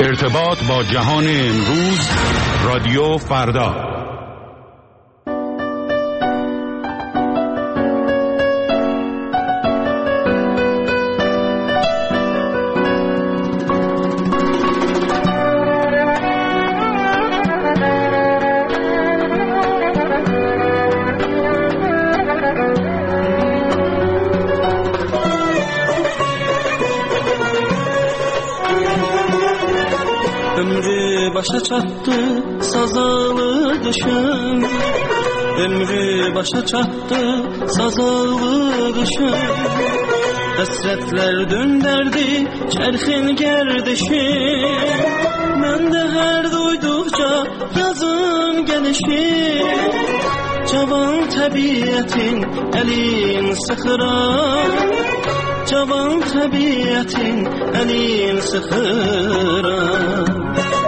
ارتباط با جهان امروز، رادیو فردا. Başa çattı sazalı düşün, ömrü başa çattı sazalı düşün. Hasretler dönderdi çerxin gerdişin, ben de her duydukça yazın gelişin. Cavan tabiatin elin sıxıran, cavan tabiatin elin sıxıran.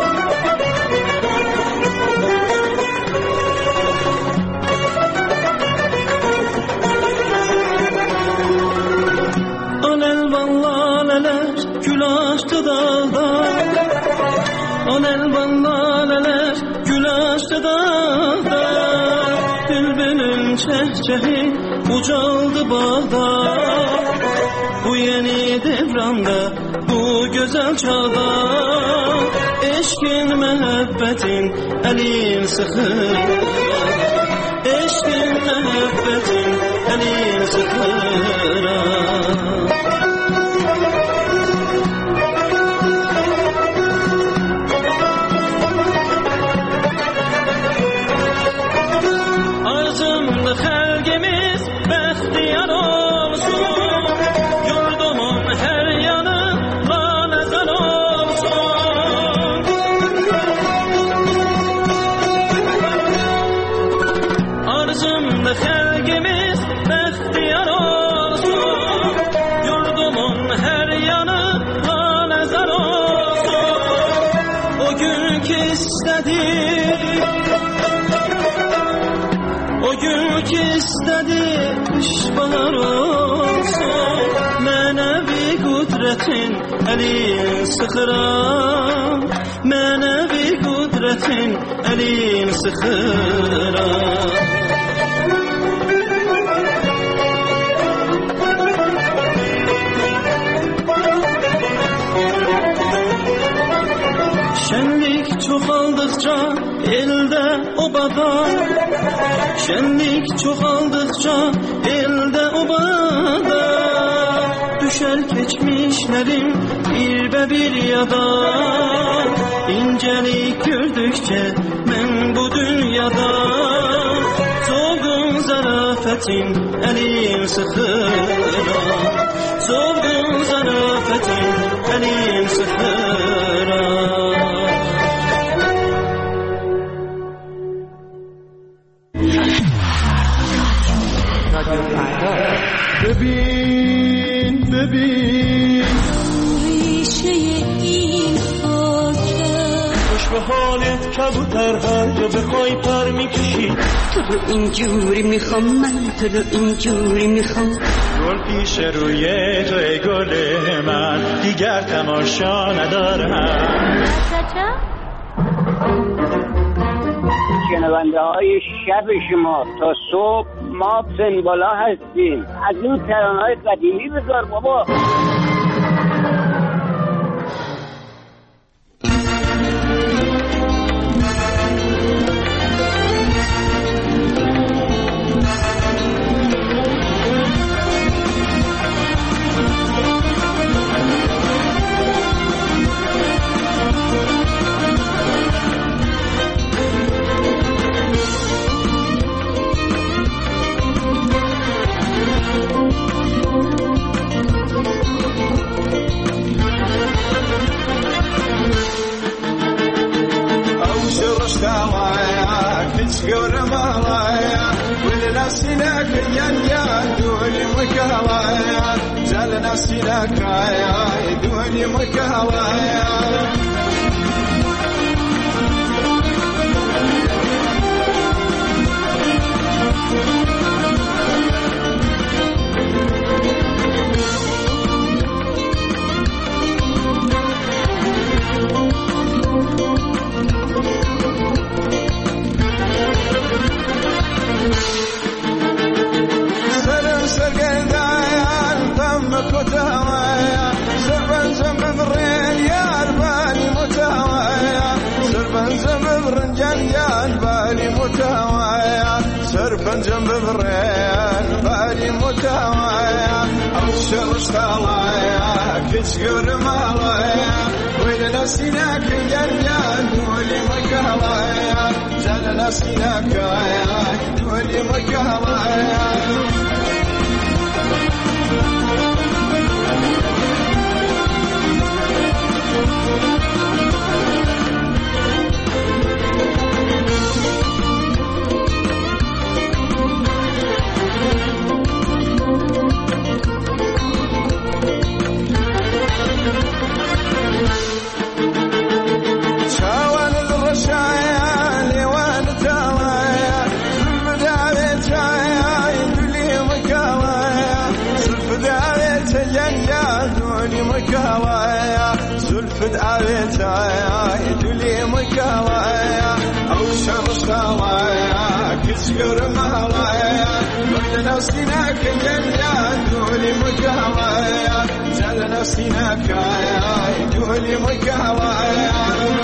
Gül açtı dağda, on elvan laleler gül açtı dağda. Bülbülün çehçehi ucaldı bağda, bu yeni devranda, bu güzel çağda. Eşkin mehebbetin elin sıxır, eşkin mehebbetin elin sıxır. Elin sıxıran, mənəvi qudretin elin sıxıran. Şenlik çoxaldıqca elde obada, şenlik çoxaldıqca elde obada. Düşer keçmişlerim bir yada, incelik gördükçe ben bu dünyada. Solgun zarafetin elim sıxıran, solgun zarafetin elim sıxıran. رادیو فردا. ببین ریشه این خاکه، خوش به حالت کبوتر هر جا بخوای پر میکشی. تو رو اینجوری میخوام، من تو رو اینجوری میخوام. گل پیش روی توی گل من، دیگر تماشا ندارم. شنونده های شب شما تا صبح ما سنبالا هستیم. از این ترانه‌های قدیمی بذار بابا. مشتاقة كتشكر مالايا وين نسيناك الجنان ولي مكالايا زال نسيناك ولي مكالايا سلفت عبيتايا يدولي مكاوايا أو شمشتاوايا كسكر مهلايا وإن نفسناك الجنة يدولي مكاوايا زال نفسناك يدولي مكاوايا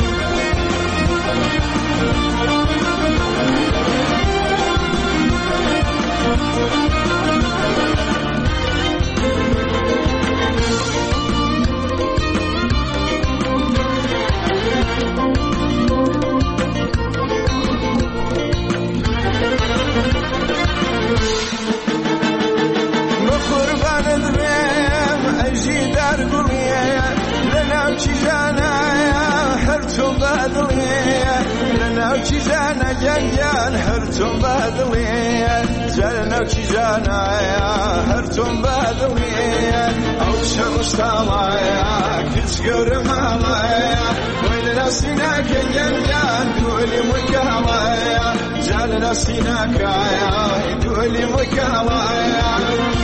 وكيزانا جنجان هرتم بادلية زلنا وكيزانا هرتم بادلية أو شمس طالعيا كتسكر مالايا وين نسيناك جنجان دولي مكالايا زلنا سيناك دولي مكالايا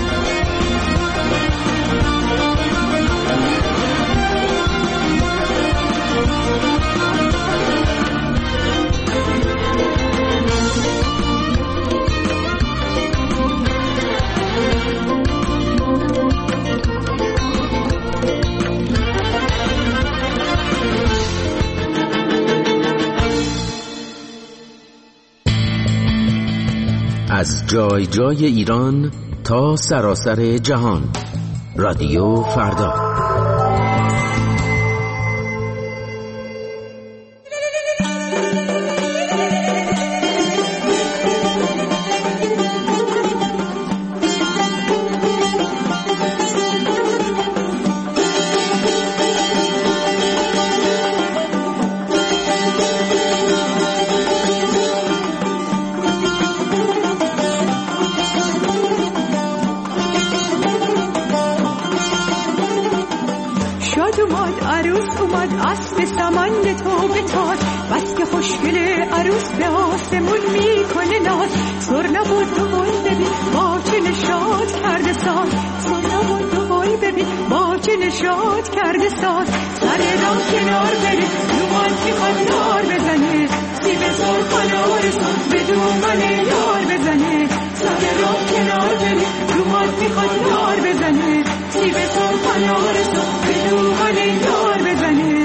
از جای جای ایران تا سراسر جهان، رادیو فردا. اسب سمند تو بتاز بس که خوشگل عروس به آسمون میکنه ناز سر نبود و بای ببین با چه نشاط کرده ساز سر نبود و بای ببین با چه نشاط کرده ساز سر راه کنار بره نومان میخواد نار بزنه سیب سرخان آرزان به دومن یار بزنه سر راه کنار بره نومان میخواد نار بزنه سیب سرخان آرزان به دومن یار بزنه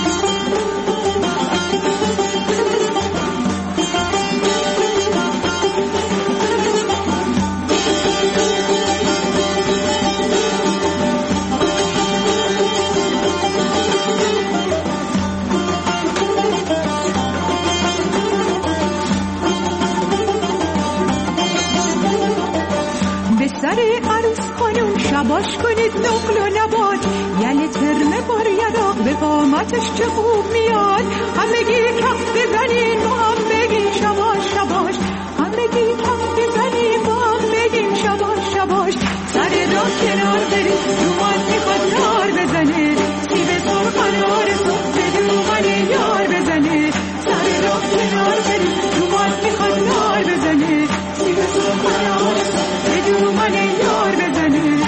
شباش کنید نقل و نبات یعنی ترمه بار یراق به قامتش چه خوب میاد همگی کف بزنین با هم بگین شباش شباش همگی کف بزنین با هم بگین شباش شباش سر راه کنار برید دومان میخواد یار بزنه سیب سرخان آرزو به دومن یار بزنه سر راه کنار برید دومان میخواد یار بزنه سیب سرخان آرزو به دومن یار بزنه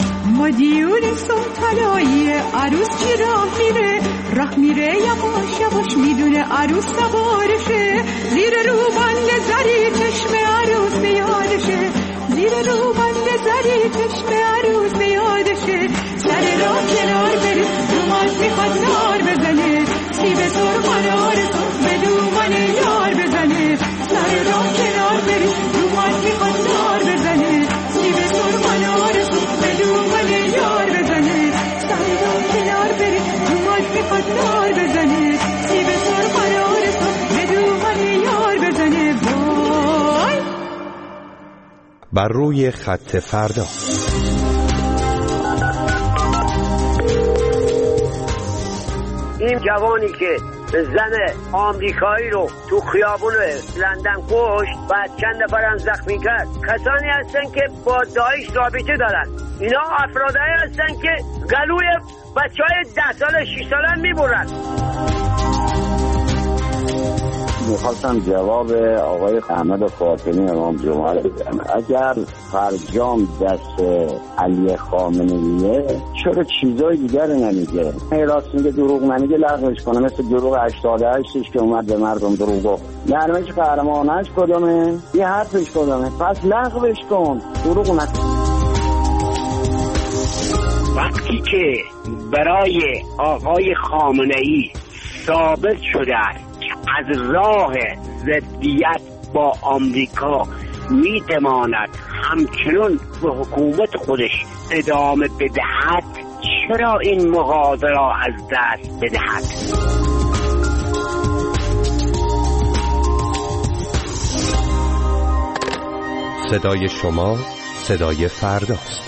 عروس چی راه میره یواش خوش میدونه عروس سوارشه، زیر روبند زری چشم عروس یادشه، زیر روبند زری چشم عروس یادشه. سر راه کنار بری دومان میخواد نار بزنه، سیب سرخ آرزو به دومان یار بزنه. سر راه کنار بری دومان میخواد نار بزنه، سیب سرخ آرزو به دومان یار بزنه. سر راه کنار بری دومان میخواد نار بزنه، سیب سرخ آرزو به دومان یار بزنه. وای بر روی خط فردا. این جوانی که زن آمریکایی رو تو خیابون لندن کشت و چند نفرم زخمی کرد، کسانی هستن که با داعش رابطه دارن. اینا افرادایی هستن که گلوی بچهای 10 ساله 6 ساله میبرن. میخواستم جواب آقای احمد فاطمی امام جمعه رو بدم. اگر فرجام دست علی خامنه‌ایه چرا چیزای دیگر نمیگه؟ راست میگه دروغ نمیگه، لغوش کنه. مثل دروغ 88ش که اومد به مردم دروغ گفت. نرمش قهرمانش کدومه؟ یه حرفش کدومه؟ پس لغوش کن، دروغ نکن. وقتی که برای آقای خامنه‌ای ثابت شده از راه ضدیت با آمریکا میتواند همچنین به حکومت خودش ادامه بدهد، چرا این مغازه را از دست بدهد؟ صدای شما صدای فرداست.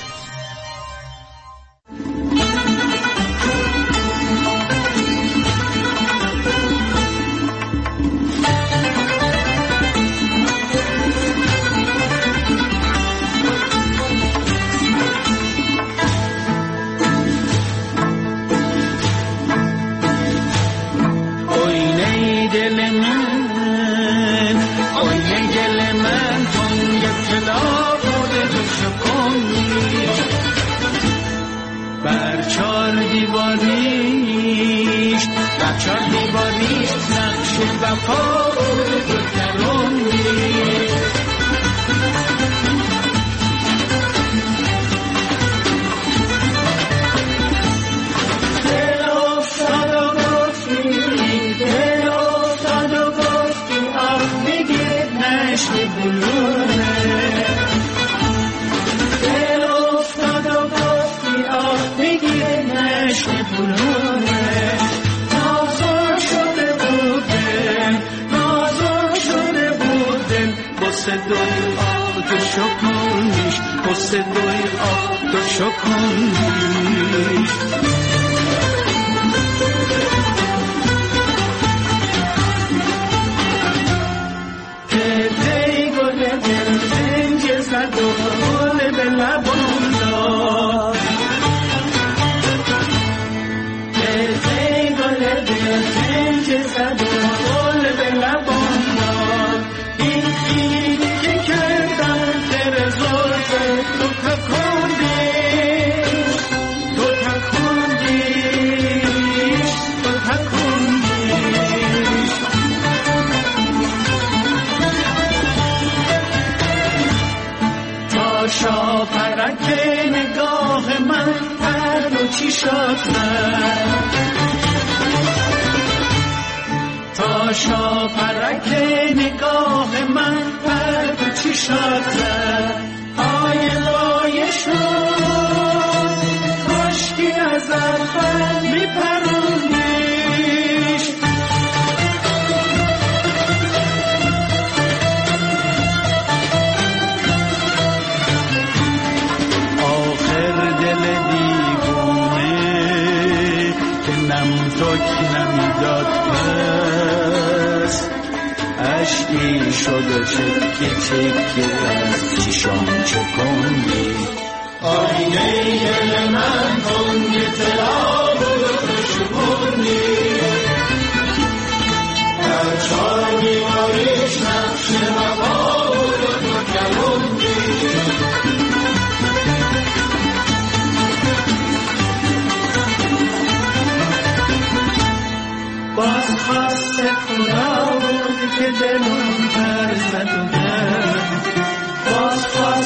باز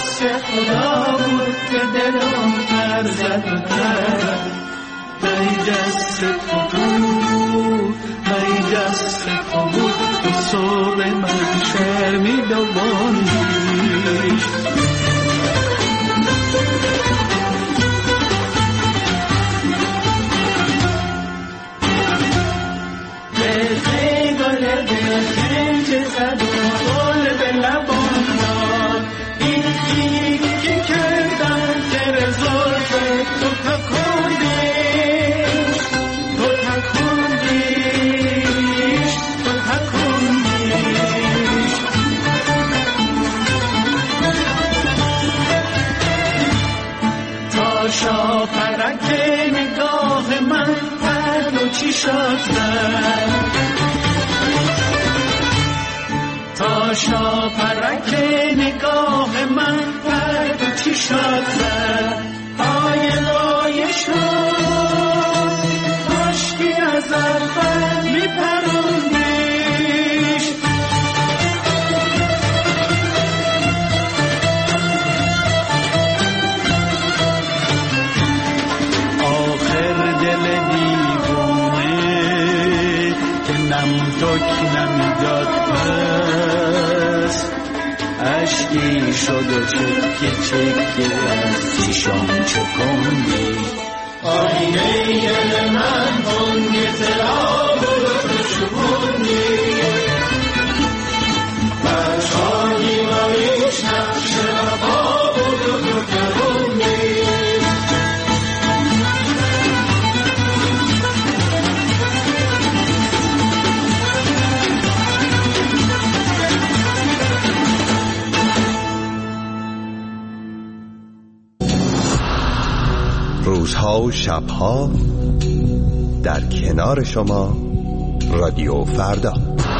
دست خدا بود که دلم پر زد و کرد. ای دست تو بود، ای دست تو بود، تو صبح محشر می دوانیش. بخی گل بخی که زد و گل به لبان داد. این خیلی که کردن که رزرف تو تکندیش، تو تکندیش، تو تکندیش. تا شاپرک نگاه من پرد و چیشات زد، تا شاپرک نگاه من پرد و چیشات زد. آیه لایه شد عشقی از اول می پروندیش. آخر دل دیوانه که نم تک نمیداد پس، عشقی شد و چکه چکه از چشام چکندی. آینه دل من بانگ تراب رو شکندی. بچانی وریش نقش رفا رو کروندی. روزها و شبها در کنار شما رادیو فردا.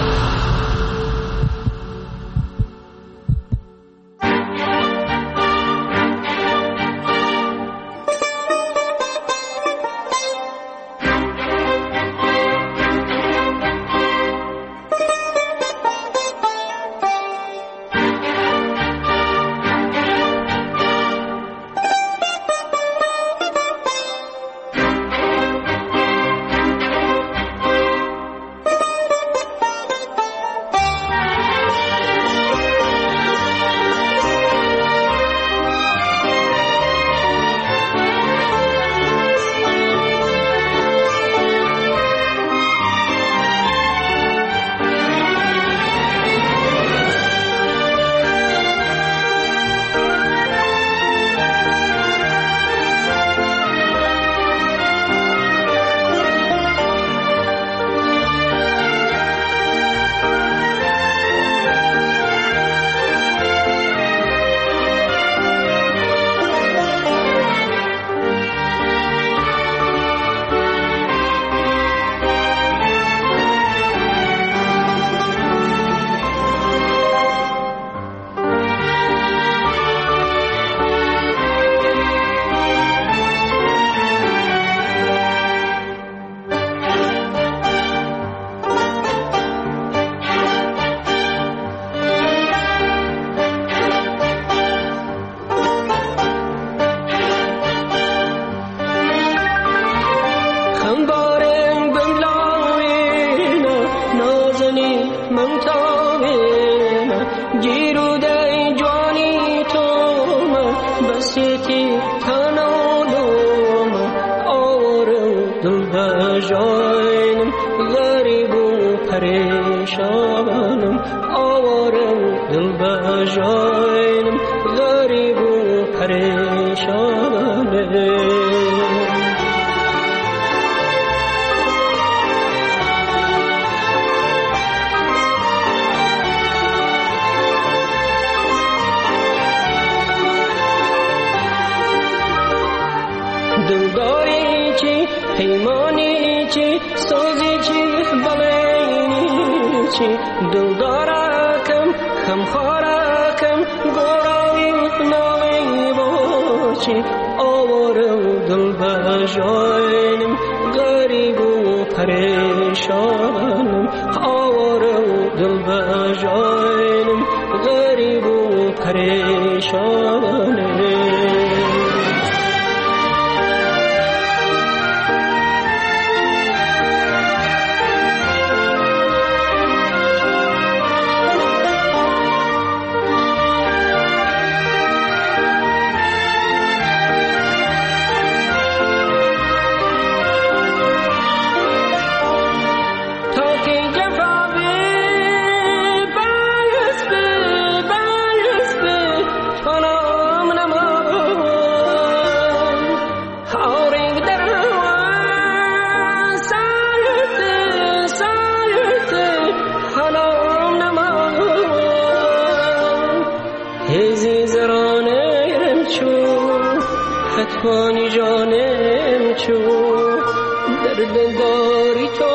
دلداری چی پیمانی چی سازی چی بلینی چی دلدارکم خمخارکم گوراوی ناوی باشی آورم دل بجاینم غریب و پریشانم آورم دل بجاینم غریب و پریشانه. حتمانی جانم چو در دلداری تو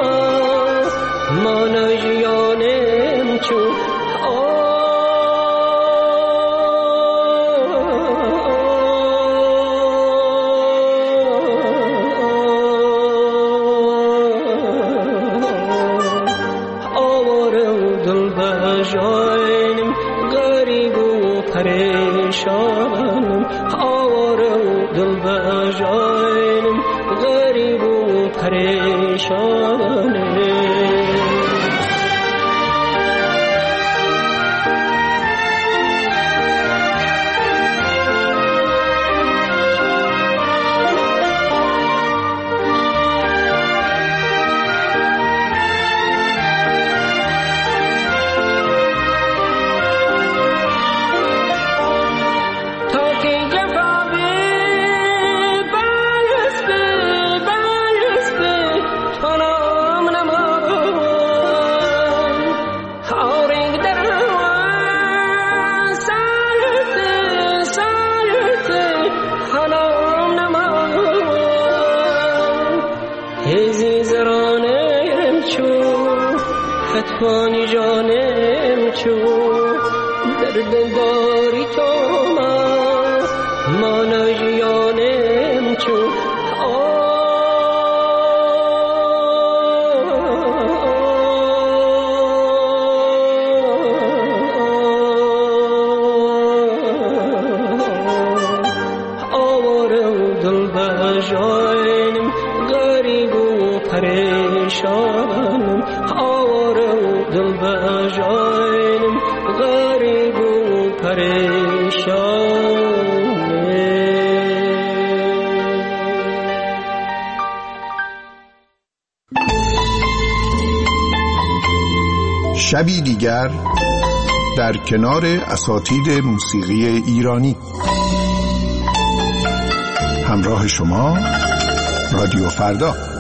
مانای جانم چو آواره و دل بجاینم غریب و پریشانم. دل بجاینم غریب و پریشانه. حتمانی جانم چو در دلداری تو مانای جانم چو آواره و دل بجاینم غریب و پریشانم. دل بجاینم غریب و پریشانه. شبی دیگر در کنار اساتید موسیقی ایرانی. همراه شما رادیو فردا.